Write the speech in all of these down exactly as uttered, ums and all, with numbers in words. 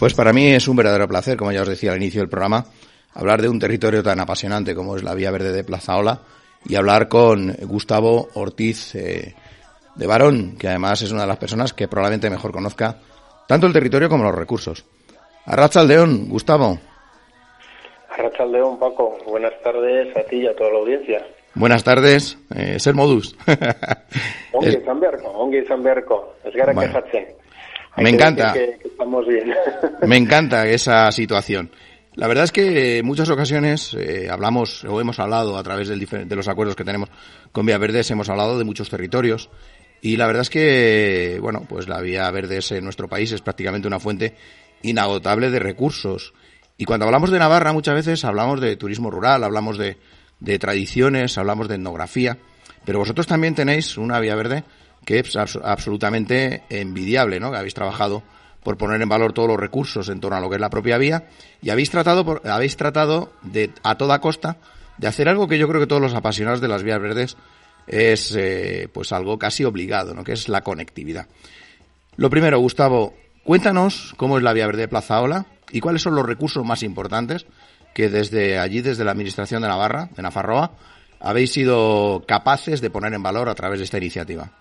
Pues para mí es un verdadero placer, como ya os decía al inicio del programa, hablar de un territorio tan apasionante como es la Vía Verde de Plazaola y hablar con Gustavo Ortiz eh, de Barón, que además es una de las personas que probablemente mejor conozca tanto el territorio como los recursos. Arratsaldeon, Gustavo. Arratsaldeon, Paco. Buenas tardes a ti y a toda la audiencia. Buenas tardes, eh, ser modus. Ongi izan beharko, ongi izan beharko. Ez gara bueno, quejatzen. Me encanta. Que, que estamos bien. Me encanta esa situación. La verdad es que en muchas ocasiones eh, hablamos o hemos hablado a través del difer- de los acuerdos que tenemos con Vía Verdes, hemos hablado de muchos territorios y la verdad es que, bueno, pues la Vía Verdes en nuestro país es prácticamente una fuente inagotable de recursos. Y cuando hablamos de Navarra muchas veces hablamos de turismo rural, hablamos de, de tradiciones, hablamos de etnografía, pero vosotros también tenéis una Vía Verde que es abs- absolutamente envidiable, ¿no? Que habéis trabajado por poner en valor todos los recursos en torno a lo que es la propia vía y habéis tratado por, habéis tratado de a toda costa de hacer algo que yo creo que todos los apasionados de las vías verdes es eh, pues algo casi obligado, ¿no? Que es la conectividad. Lo primero, Gustavo, cuéntanos cómo es la Vía Verde de Plazaola y cuáles son los recursos más importantes que desde allí, desde la Administración de Navarra, de Nafarroa, habéis sido capaces de poner en valor a través de esta iniciativa.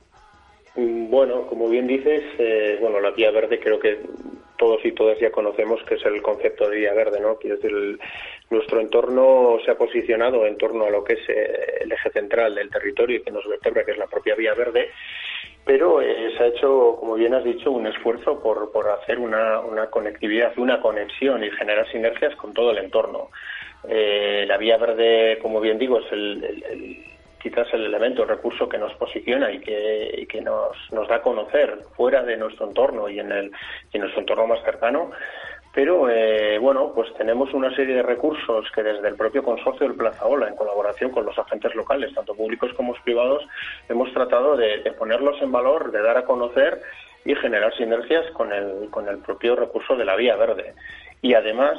Bueno, como bien dices, eh, bueno, la Vía Verde creo que todos y todas ya conocemos que es el concepto de Vía Verde, ¿no? Quiero decir, el, nuestro entorno se ha posicionado en torno a lo que es eh, el eje central del territorio y que nos vertebra, que es la propia Vía Verde, pero eh, se ha hecho, como bien has dicho, un esfuerzo por, por hacer una, una conectividad, una conexión y generar sinergias con todo el entorno. Eh, la Vía Verde, como bien digo, es el, el, el quizás el elemento, el recurso que nos posiciona y que, y que nos, nos da a conocer fuera de nuestro entorno y en, el, y en nuestro entorno más cercano. Pero, eh, bueno, pues tenemos una serie de recursos que desde el propio consorcio del Plazaola, en colaboración con los agentes locales, tanto públicos como privados, hemos tratado de, de ponerlos en valor, de dar a conocer y generar sinergias con el, con el propio recurso de la Vía Verde. Y además,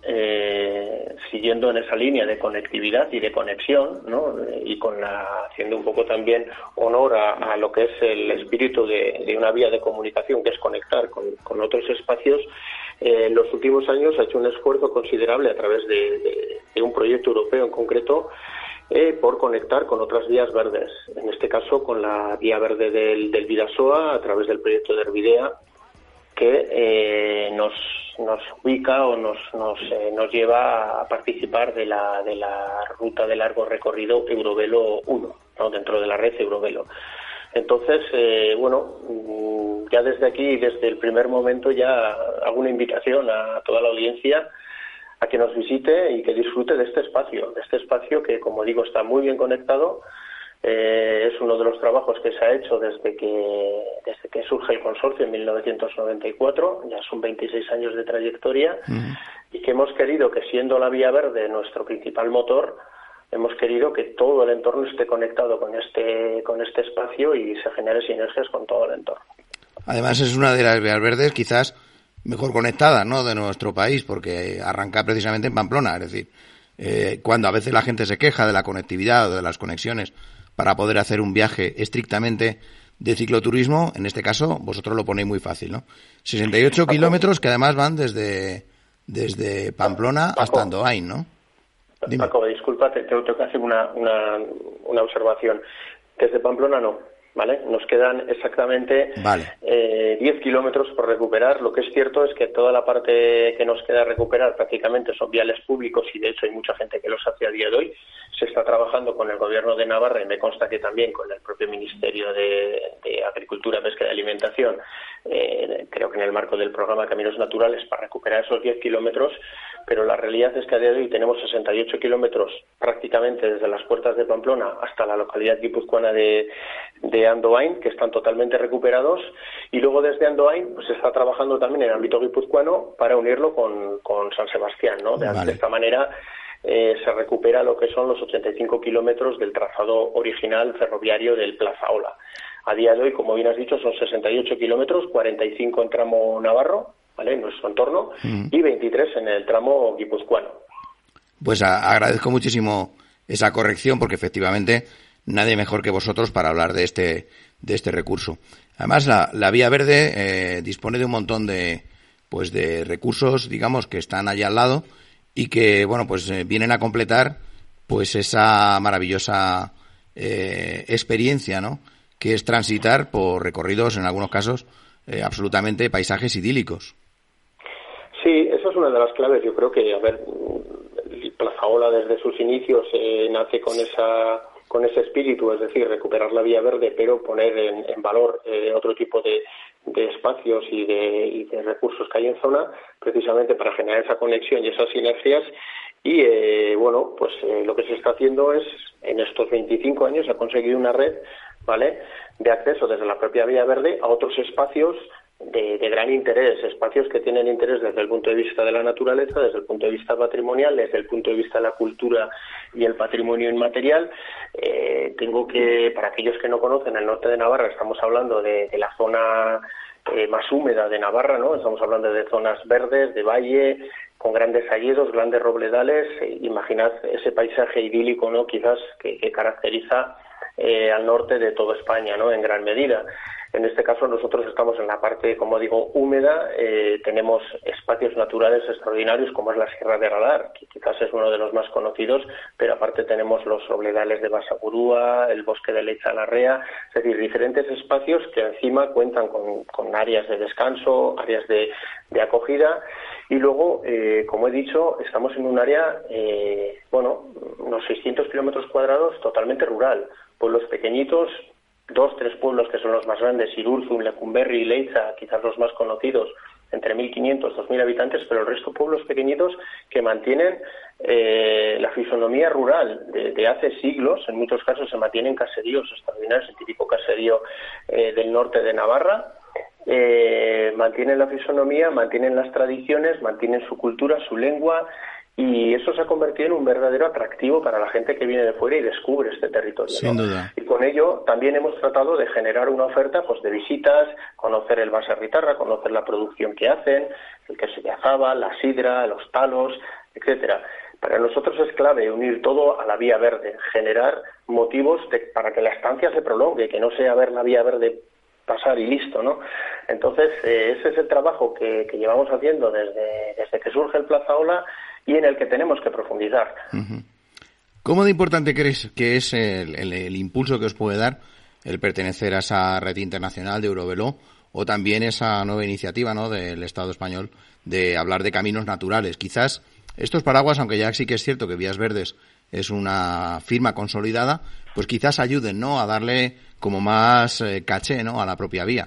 Eh, siguiendo en esa línea de conectividad y de conexión, ¿no? Y con la, haciendo un poco también honor a, a lo que es el espíritu de, de una vía de comunicación, que es conectar con, con otros espacios. Eh, en los últimos años ha hecho un esfuerzo considerable a través de, de, de un proyecto europeo en concreto eh, por conectar con otras vías verdes, en este caso con la vía verde del, del Bidasoa a través del proyecto de Hervidea, que eh, nos nos ubica o nos nos eh, nos lleva a participar de la de la ruta de largo recorrido Eurovelo uno, ¿no? Dentro de la red Eurovelo. Entonces, eh, bueno, ya desde aquí, desde el primer momento, ya hago una invitación a toda la audiencia a que nos visite y que disfrute de este espacio, de este espacio que, como digo, está muy bien conectado. Eh, es uno de los trabajos que se ha hecho desde que desde que surge el consorcio en mil novecientos noventa y cuatro, ya son veintiséis años de trayectoria, uh-huh. Y que hemos querido que, siendo la Vía Verde nuestro principal motor, hemos querido que todo el entorno esté conectado con este con este espacio y se genere sinergias con todo el entorno. Además es una de las vías verdes quizás mejor conectadas, ¿no?, de nuestro país, porque arranca precisamente en Pamplona, es decir, eh, cuando a veces la gente se queja de la conectividad o de las conexiones para poder hacer un viaje estrictamente de cicloturismo, en este caso vosotros lo ponéis muy fácil, ¿no? sesenta y ocho kilómetros que además van desde desde Pamplona Paco, hasta Andoain, ¿no? Dime. Paco, disculpa, te tengo que hacer una, una, una observación. Desde Pamplona no, ¿vale? Nos quedan exactamente vale. eh, diez kilómetros por recuperar. Lo que es cierto es que toda la parte que nos queda recuperar prácticamente son viales públicos y de hecho hay mucha gente que los hace a día de hoy. Se está trabajando con el Gobierno de Navarra y me consta que también con el propio Ministerio de, de Agricultura, Pesca y Alimentación, eh, creo que en el marco del programa Caminos Naturales, para recuperar esos diez kilómetros, pero la realidad es que a día de hoy tenemos sesenta y ocho kilómetros prácticamente desde las puertas de Pamplona hasta la localidad guipuzcoana de, de Andoain, que están totalmente recuperados, y luego desde Andoain pues se está trabajando también en el ámbito guipuzcoano para unirlo con, con San Sebastián, ¿no? De, vale. de esta manera eh, se recupera lo que son los ochenta y cinco kilómetros del trazado original ferroviario del Plazaola. A día de hoy, como bien has dicho, son sesenta y ocho kilómetros, cuarenta y cinco en tramo navarro, ¿vale?, en nuestro entorno, mm. y veintitrés en el tramo guipuzcoano. Pues a, agradezco muchísimo esa corrección, porque efectivamente nadie mejor que vosotros para hablar de este de este recurso. Además, la, la Vía Verde eh, dispone de un montón de pues de recursos, digamos, que están allá al lado y que, bueno, pues eh, vienen a completar pues esa maravillosa eh, experiencia, ¿no?, que es transitar por recorridos, en algunos casos, eh, absolutamente paisajes idílicos. Sí, esa es una de las claves. Yo creo que, a ver, Plazaola desde sus inicios eh, nace con esa con ese espíritu, es decir, recuperar la vía verde, pero poner en, en valor eh, otro tipo de, de espacios y de, y de recursos que hay en zona, precisamente para generar esa conexión y esas sinergias. Y, eh, bueno, pues eh, lo que se está haciendo es, en estos veinticinco años, se ha conseguido una red, ¿vale?, de acceso desde la propia vía verde a otros espacios de, de gran interés, espacios que tienen interés desde el punto de vista de la naturaleza, desde el punto de vista patrimonial, desde el punto de vista de la cultura y el patrimonio inmaterial. Eh, tengo que, para aquellos que no conocen el norte de Navarra, estamos hablando de, de la zona eh, más húmeda de Navarra, ¿no? Estamos hablando de zonas verdes, de valle, con grandes hayedos, grandes robledales. Eh, imaginad ese paisaje idílico, ¿no?, quizás que, que caracteriza eh, al norte de toda España, ¿no?, en gran medida. En este caso nosotros estamos en la parte, como digo, húmeda. Eh, tenemos espacios naturales extraordinarios como es la Sierra de Aralar, que quizás es uno de los más conocidos, pero aparte tenemos los robledales de Basaburúa, el bosque de Leiza-Larrea, es decir, diferentes espacios que encima cuentan con, con áreas de descanso, áreas de, de acogida. Y luego, eh, como he dicho, estamos en un área, eh, bueno, unos seiscientos kilómetros cuadrados totalmente rural, pueblos pequeñitos, dos, tres pueblos que son los más grandes, Irurzun, Lecumberri y Leiza, quizás los más conocidos, entre mil quinientos, dos mil habitantes, pero el resto pueblos pequeñitos que mantienen eh, la fisonomía rural de, de hace siglos. En muchos casos se mantienen caseríos extraordinarios, el típico caserío eh, del norte de Navarra. Eh, mantienen la fisonomía, mantienen las tradiciones, mantienen su cultura, su lengua, y eso se ha convertido en un verdadero atractivo para la gente que viene de fuera y descubre este territorio, Sin ¿no? duda. Y con ello también hemos tratado de generar una oferta, pues, de visitas, conocer el Baserritarra, conocer la producción que hacen, el queso de azaba, la sidra, los talos, etcétera. Para nosotros es clave unir todo a la vía verde, generar motivos de, para que la estancia se prolongue, que no sea ver la vía verde pasar y listo, ¿no? Entonces, eh, ese es el trabajo que, que llevamos haciendo desde, desde que surge el Plazaola y en el que tenemos que profundizar. Uh-huh. ¿Cómo de importante crees que es el, el, el impulso que os puede dar el pertenecer a esa red internacional de Eurovelo o también esa nueva iniciativa, ¿no?, del Estado español de hablar de caminos naturales? Quizás estos paraguas, aunque ya sí que es cierto que Vías Verdes es una firma consolidada, pues quizás ayuden, ¿no?, a darle como más eh, caché, ¿no?, a la propia vía.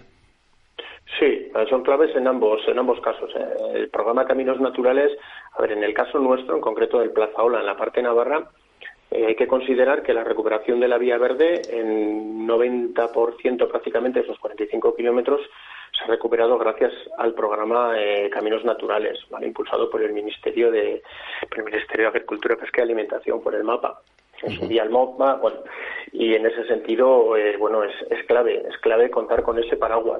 Sí, son claves en ambos en ambos casos. El programa Caminos Naturales, a ver, en el caso nuestro, en concreto del Plazaola, en la parte navarra, eh, hay que considerar que la recuperación de la vía verde, en noventa por ciento prácticamente de esos cuarenta y cinco kilómetros, se ha recuperado gracias al programa eh, Caminos Naturales, ¿vale?, impulsado por el Ministerio de por el Ministerio de Agricultura, Pesca y Alimentación, por el MAPA. En su día el MAPA, bueno, y en ese sentido, eh, bueno, es, es clave, es clave contar con ese paraguas.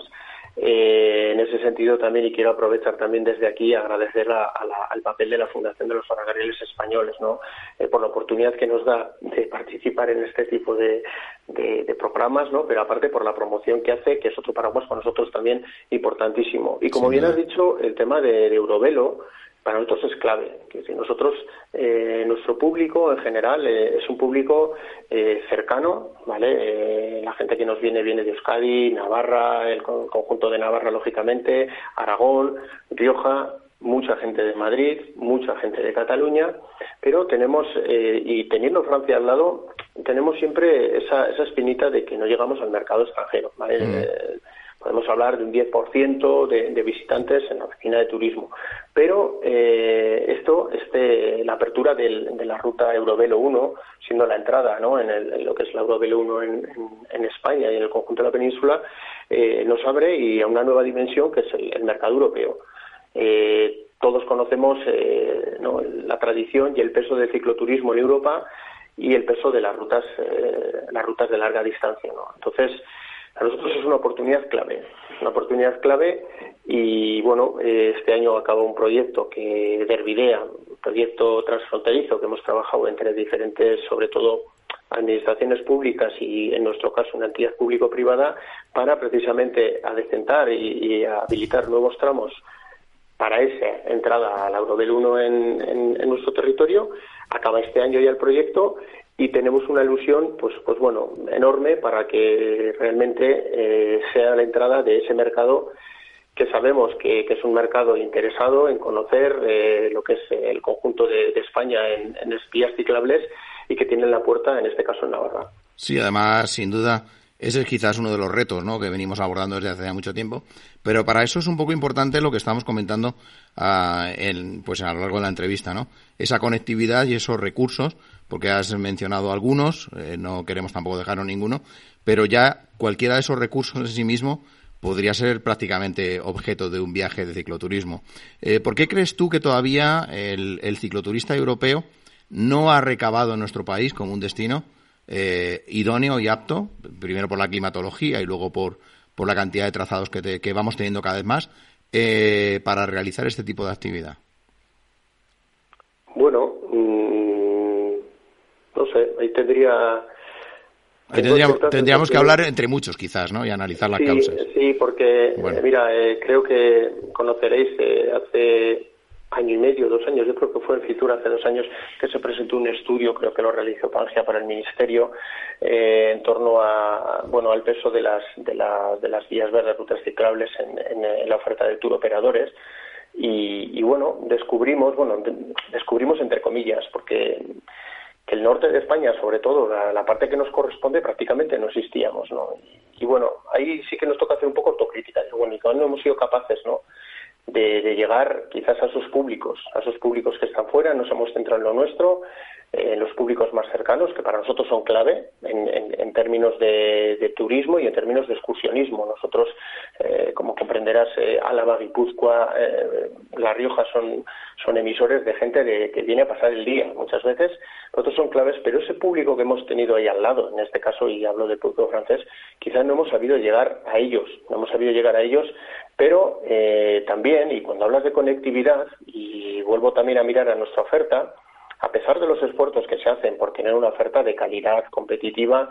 Eh, en ese sentido también, y quiero aprovechar también desde aquí agradecer a, a la, al papel de la Fundación de los Ferrocarriles Españoles, ¿no?, eh, por la oportunidad que nos da de participar en este tipo de, de, de programas, ¿no?, pero aparte por la promoción que hace, que es otro paraguas para nosotros también importantísimo. Y como sí, bien has dicho, el tema de, de Eurovelo para nosotros es clave. Que si nosotros, eh, nuestro público en general eh, es un público eh, cercano, ¿vale? Eh, la gente que nos viene viene de Euskadi, Navarra, el conjunto de Navarra, lógicamente, Aragón, Rioja, mucha gente de Madrid, mucha gente de Cataluña, pero tenemos, eh, y teniendo Francia al lado, tenemos siempre esa, esa espinita de que no llegamos al mercado extranjero, ¿vale? Mm. Eh, Podemos hablar de un diez por ciento de, de visitantes en la oficina de turismo. Pero eh, esto, este, la apertura del, de la ruta Eurovelo uno, siendo la entrada, ¿no?, en, el, en lo que es la Eurovelo uno en, en, en España y en el conjunto de la península, eh, nos abre y a una nueva dimensión que es el, el mercado europeo. Eh, todos conocemos eh, ¿no?, la tradición y el peso del cicloturismo en Europa y el peso de las rutas, eh, las rutas de larga distancia, ¿no? Entonces, a nosotros es una oportunidad clave, una oportunidad clave y, bueno, eh, este año acaba un proyecto que Dervidea, un proyecto transfronterizo que hemos trabajado entre diferentes, sobre todo, administraciones públicas y, en nuestro caso, una entidad público-privada para precisamente adecentar y, y habilitar nuevos tramos para esa entrada al Eurovelo uno en, en, en nuestro territorio. Acaba este año ya el proyecto y tenemos una ilusión, pues, pues bueno, enorme para que realmente eh, sea la entrada de ese mercado que sabemos que, que es un mercado interesado en conocer eh, lo que es el conjunto de, de España en, en espías ciclables y que tienen la puerta, en este caso en Navarra. Sí, además, sin duda, ese es quizás uno de los retos, ¿no?, que venimos abordando desde hace ya mucho tiempo, pero para eso es un poco importante lo que estamos comentando uh, en, pues a lo largo de la entrevista, ¿no? Esa conectividad y esos recursos, porque has mencionado algunos, eh, no queremos tampoco dejarnos ninguno, pero ya cualquiera de esos recursos en sí mismo podría ser prácticamente objeto de un viaje de cicloturismo. Eh, ¿Por qué crees tú que todavía el, el cicloturista europeo no ha recabado en nuestro país como un destino Eh, idóneo y apto, primero por la climatología y luego por, por la cantidad de trazados que, te, que vamos teniendo cada vez más, eh, para realizar este tipo de actividad? Bueno, mmm, no sé, ahí tendría... Ahí tendríamos, tendríamos que hablar entre muchos, quizás, ¿no?, y analizar las sí, causas. Sí, porque, bueno. eh, mira, eh, creo que conoceréis eh, hace año y medio, dos años, yo creo que fue en Fitur hace dos años, que se presentó un estudio, creo que lo realizó Pangea para el Ministerio, eh, en torno a, bueno, al peso de las de, la, de las vías verdes, rutas ciclables en, en, en la oferta de tour operadores. Y, y bueno, descubrimos, bueno, de, descubrimos entre comillas, porque que el norte de España, sobre todo, la, la parte que nos corresponde, prácticamente no existíamos, ¿no? Y, y bueno, ahí sí que nos toca hacer un poco autocrítica. Y bueno, y no hemos sido capaces, ¿no?, De, de llegar quizás a sus públicos, a esos públicos que están fuera. Nos hemos centrado en lo nuestro, en eh, los públicos más cercanos, que para nosotros son clave en, en, en términos de, de turismo y en términos de excursionismo. Nosotros, eh, como comprenderás, eh, Álava, Guipúzcoa, eh, La Rioja son, son emisores de gente de, que viene a pasar el día. Muchas veces nosotros son claves, pero ese público que hemos tenido ahí al lado, en este caso, y hablo del público francés, quizás no hemos sabido llegar a ellos, no hemos sabido llegar a ellos. Pero eh, también, y cuando hablas de conectividad, y vuelvo también a mirar a nuestra oferta, a pesar de los esfuerzos que se hacen por tener una oferta de calidad competitiva,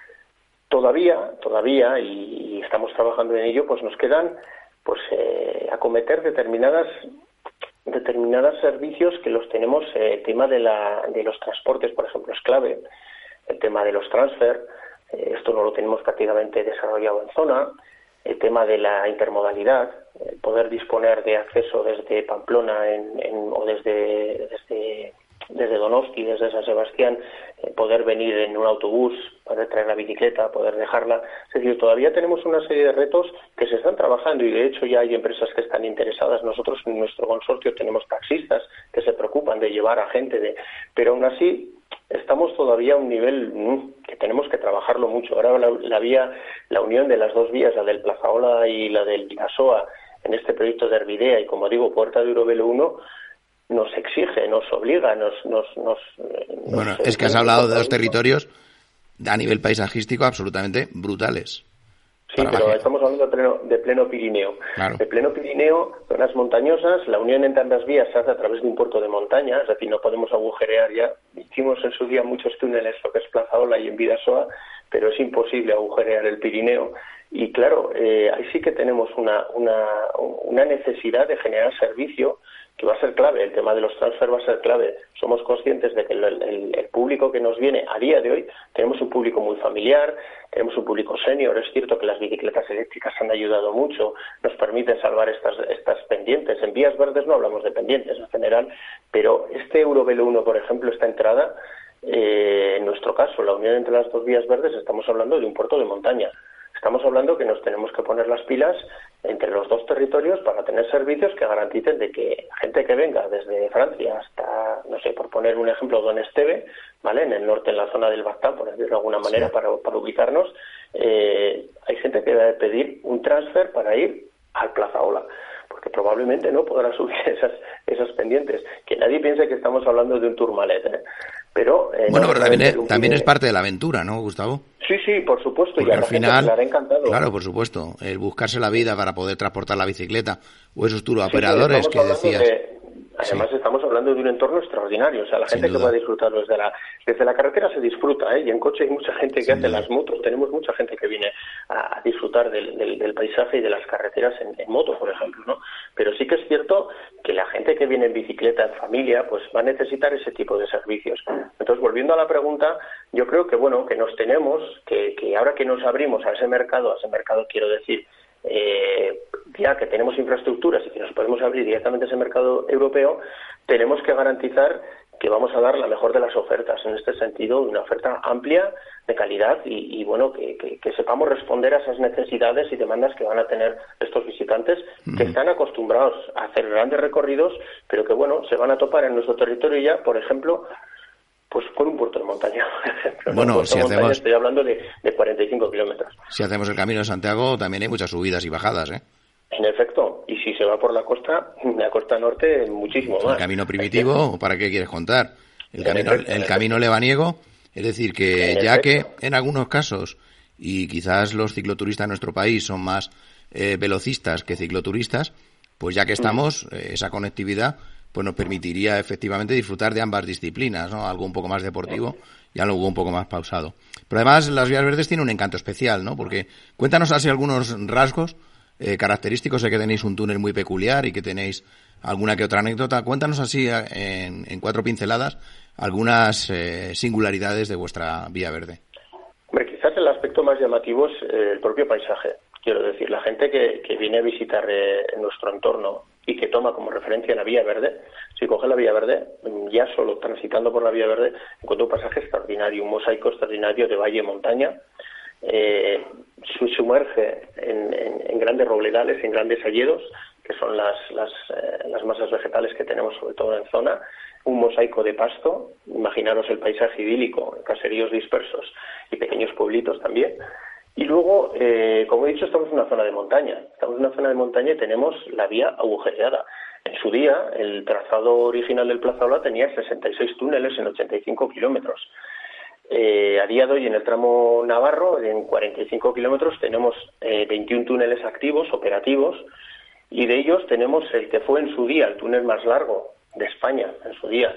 todavía, todavía, y, y estamos trabajando en ello, pues nos quedan pues eh, acometer determinadas determinados servicios que los tenemos. Eh, el tema de, la, de los transportes, por ejemplo, es clave. El tema de los transfer, eh, esto no lo tenemos prácticamente desarrollado en zona. El tema de la intermodalidad, el poder disponer de acceso desde Pamplona en, en, o desde, desde, desde Donosti, desde San Sebastián, eh, poder venir en un autobús, poder traer la bicicleta, poder dejarla. Es decir, todavía tenemos una serie de retos que se están trabajando y de hecho ya hay empresas que están interesadas. Nosotros en nuestro consorcio tenemos taxistas que se preocupan de llevar a gente, de, pero aún así estamos todavía a un nivel mmm, que tenemos que trabajarlo mucho. Ahora la, la vía, la unión de las dos vías, la del Plazaola y la del Vidasoa, en este proyecto de Hervidea y, como digo, Puerta de Eurovelo uno, nos exige, nos obliga, nos... nos, nos bueno, nos, es que has hablado de dos territorios a nivel paisajístico absolutamente brutales. Sí, pero estamos hablando de pleno, de pleno Pirineo. Claro. De pleno Pirineo, zonas montañosas, la unión entre ambas vías se hace a través de un puerto de montaña, es decir, no podemos agujerear ya. Hicimos en su día muchos túneles, lo que es Plazaola y en Vidasoa, pero es imposible agujerear el Pirineo. Y claro, eh, ahí sí que tenemos una, una, una necesidad de generar servicio que va a ser clave. El tema de los transfer va a ser clave. Somos conscientes de que el, el, el público que nos viene a día de hoy, tenemos un público muy familiar, tenemos un público senior. Es cierto que las bicicletas eléctricas han ayudado mucho, nos permiten salvar estas, estas pendientes. En vías verdes no hablamos de pendientes en general, pero este Eurovelo uno, por ejemplo, esta entrada, eh, en nuestro caso, la unión entre las dos vías verdes, estamos hablando de un puerto de montaña. Estamos hablando que nos tenemos que poner las pilas entre los dos territorios para tener servicios que garanticen de que gente que venga desde Francia hasta, no sé, por poner un ejemplo, Don Esteve, ¿vale?, en el norte, en la zona del Baztán, por decirlo de alguna manera, sí, para, para ubicarnos, eh, hay gente que debe pedir un transfer para ir al Plazaola, porque probablemente no podrá subir esas esas pendientes. Que nadie piense que estamos hablando de un Tourmalet, ¿eh? Pero, eh, bueno, no, pero también, es, también es parte de la aventura, ¿no, Gustavo? Sí, sí, por supuesto. Porque y a al la final, gente le hará encantado. Claro, por supuesto, el buscarse la vida para poder transportar la bicicleta o esos turoperadores sí, sí, que decías. De, Además, sí. estamos hablando de un entorno extraordinario. O sea, la gente que va a disfrutar desde la, desde la carretera se disfruta, ¿eh? Y en coche hay mucha gente que Sin hace duda. las motos. Tenemos mucha gente que viene a, a disfrutar del, del, del paisaje y de las carreteras en, en moto, por ejemplo, ¿no? Pero sí que es cierto que la gente que viene en bicicleta, en familia, pues va a necesitar ese tipo de servicios. Entonces, volviendo a la pregunta, yo creo que, bueno, que nos tenemos, que, que ahora que nos abrimos a ese mercado, a ese mercado quiero decir, Eh, ya que tenemos infraestructuras y que nos podemos abrir directamente a ese mercado europeo, tenemos que garantizar que vamos a dar la mejor de las ofertas, en este sentido, una oferta amplia, de calidad y, y bueno, que, que, que sepamos responder a esas necesidades y demandas que van a tener estos visitantes que mm. están acostumbrados a hacer grandes recorridos, pero que, bueno, se van a topar en nuestro territorio ya, por ejemplo, pues con un puerto de montaña, por ejemplo. Bueno, ¿no? si montaña, hacemos... Estoy hablando de, de cuarenta y cinco kilómetros. Si hacemos el Camino de Santiago, también hay muchas subidas y bajadas, ¿eh? En efecto, y si se va por la costa, la costa norte, muchísimo más. El camino primitivo, ¿para qué quieres contar? El camino, efecto, el camino lebaniego, es decir, que en ya efecto. que en algunos casos, y quizás los cicloturistas en nuestro país son más eh, velocistas que cicloturistas, pues ya que estamos, eh, esa conectividad pues nos permitiría efectivamente disfrutar de ambas disciplinas, ¿no? Algo un poco más deportivo y algo un poco más pausado. Pero además las vías verdes tienen un encanto especial, ¿no? Porque cuéntanos así algunos rasgos eh, característicos. Sé que tenéis un túnel muy peculiar y que tenéis alguna que otra anécdota. Cuéntanos así en, en cuatro pinceladas algunas eh, singularidades de vuestra vía verde. Hombre, quizás el aspecto más llamativo es eh, el propio paisaje. Quiero decir, la gente que, que viene a visitar eh, nuestro entorno y que toma como referencia la vía verde, si coge la vía verde, ya solo transitando por la vía verde, encuentra un paisaje extraordinario, un mosaico extraordinario de valle y montaña, eh, se sumerge en, en, en grandes robledales, en grandes hayedos, que son las, las, eh, las masas vegetales que tenemos sobre todo en zona, un mosaico de pasto, imaginaros el paisaje idílico, caseríos dispersos y pequeños pueblitos también. Y luego, eh, como he dicho, estamos en una zona de montaña. Estamos en una zona de montaña y tenemos la vía agujereada. En su día, el trazado original del Plaza Ola tenía sesenta y seis túneles en ochenta y cinco kilómetros. Eh, a día de hoy, en el tramo navarro, en cuarenta y cinco kilómetros, tenemos eh, veintiún túneles activos, operativos, y de ellos tenemos el que fue en su día el túnel más largo de España, en su día,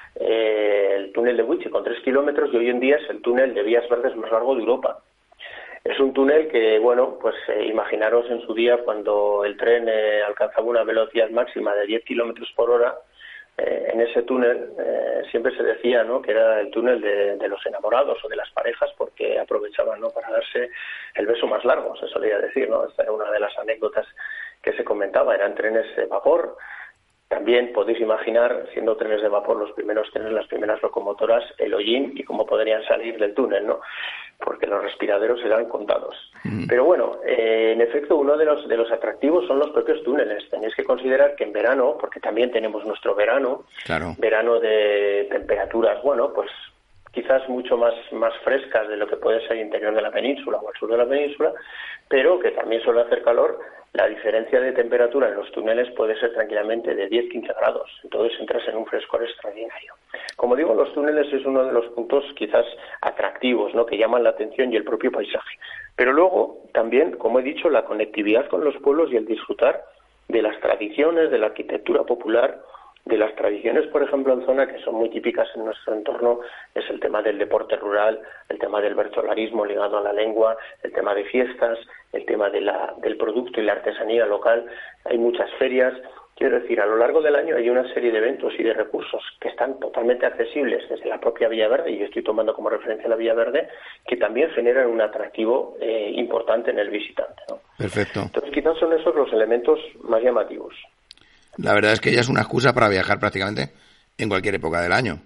eh, el túnel de Huiche, con tres kilómetros, y hoy en día es el túnel de vías verdes más largo de Europa. Es un túnel que, bueno, pues eh, imaginaros en su día cuando el tren eh, alcanzaba una velocidad máxima de diez kilómetros por hora, eh, en ese túnel eh, siempre se decía, ¿no?, que era el túnel de, de los enamorados o de las parejas, porque aprovechaban, ¿no?, para darse el beso más largo, se solía decir, ¿no? Esta era una de las anécdotas que se comentaba. Eran trenes de vapor. También podéis imaginar, siendo trenes de vapor, los primeros trenes, las primeras locomotoras, el hollín y cómo podrían salir del túnel, ¿no?, porque los respiraderos eran contados. Mm. Pero bueno, eh, en efecto, uno de los de los atractivos son los propios túneles. Tenéis que considerar que en verano, porque también tenemos nuestro verano, claro. verano de temperaturas, bueno, pues quizás mucho más, más frescas de lo que puede ser el interior de la península o el sur de la península, pero que también suele hacer calor. La diferencia de temperatura en los túneles puede ser tranquilamente de diez a quince grados, entonces entras en un frescor extraordinario. Como digo, los túneles es uno de los puntos quizás atractivos, ¿no?, que llaman la atención, y el propio paisaje. Pero luego también, como he dicho, la conectividad con los pueblos y el disfrutar de las tradiciones, de la arquitectura popular, de las tradiciones, por ejemplo, en zona que son muy típicas en nuestro entorno, es el tema del deporte rural, el tema del bertsolarismo ligado a la lengua, el tema de fiestas, el tema de la, del producto y la artesanía local. Hay muchas ferias. Quiero decir, a lo largo del año hay una serie de eventos y de recursos que están totalmente accesibles desde la propia Vía Verde, y yo estoy tomando como referencia la Vía Verde, que también generan un atractivo eh, importante en el visitante, ¿no? Perfecto. Entonces, quizás son esos los elementos más llamativos. La verdad es que ya es una excusa para viajar prácticamente en cualquier época del año.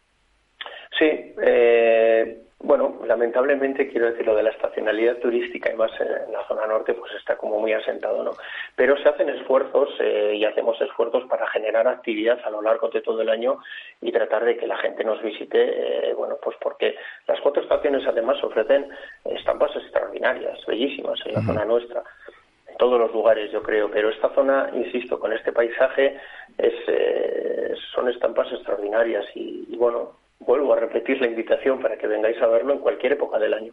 Sí, eh, bueno, lamentablemente, quiero decir, lo de la estacionalidad turística y más en la zona norte, pues está como muy asentado, ¿no? Pero se hacen esfuerzos eh, y hacemos esfuerzos para generar actividad a lo largo de todo el año y tratar de que la gente nos visite, eh, bueno, pues porque las cuatro estaciones además ofrecen estampas extraordinarias, bellísimas en la uh-huh. zona nuestra. Todos los lugares, yo creo, pero esta zona, insisto, con este paisaje es eh, son estampas extraordinarias y, y bueno, vuelvo a repetir la invitación para que vengáis a verlo en cualquier época del año.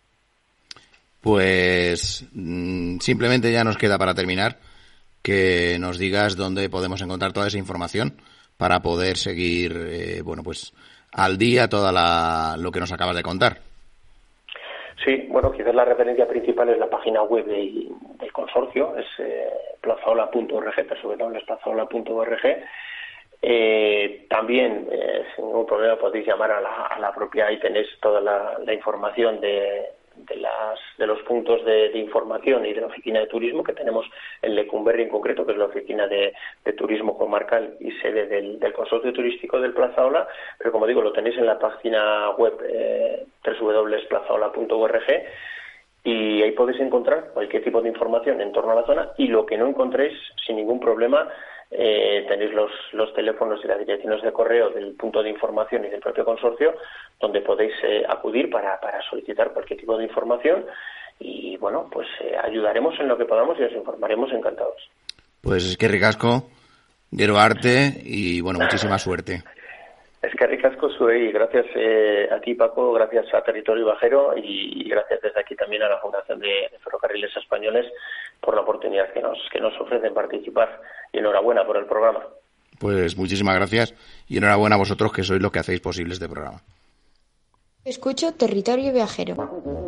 Pues mmm, simplemente ya nos queda para terminar que nos digas dónde podemos encontrar toda esa información para poder seguir, eh, bueno, pues al día toda la, lo que nos acabas de contar. Sí, bueno, quizás la referencia principal es la página web de, del consorcio, es eh, plazaola punto org, w w w punto plazaola punto org. Eh, también, eh, sin ningún problema, podéis llamar a la, a la propia, ahí tenéis toda la, la información de, de, las, de los puntos de, de información y de la oficina de turismo que tenemos en Lecumberri en concreto, que es la oficina de, de turismo comarcal y sede del, del consorcio turístico del Plazaola, pero como digo, lo tenéis en la página web eh, w w w punto plazaola punto org, y ahí podéis encontrar cualquier tipo de información en torno a la zona, y lo que no encontréis, sin ningún problema, Eh, tenéis los, los teléfonos y las direcciones de correo del punto de información y del propio consorcio, donde podéis eh, acudir para, para solicitar cualquier tipo de información, y bueno, pues eh, ayudaremos en lo que podamos y os informaremos encantados. Pues es que ricasco, gero arte, y bueno, muchísima suerte. Es que ricasco soy, gracias eh, a ti, Paco, gracias a Territorio Viajero, y, y gracias desde aquí también a la Fundación de, de Ferrocarriles Españoles por la oportunidad que nos que nos ofrecen participar, y enhorabuena por el programa. Pues muchísimas gracias y enhorabuena a vosotros, que sois los que hacéis posible este programa. Escucho Territorio Viajero.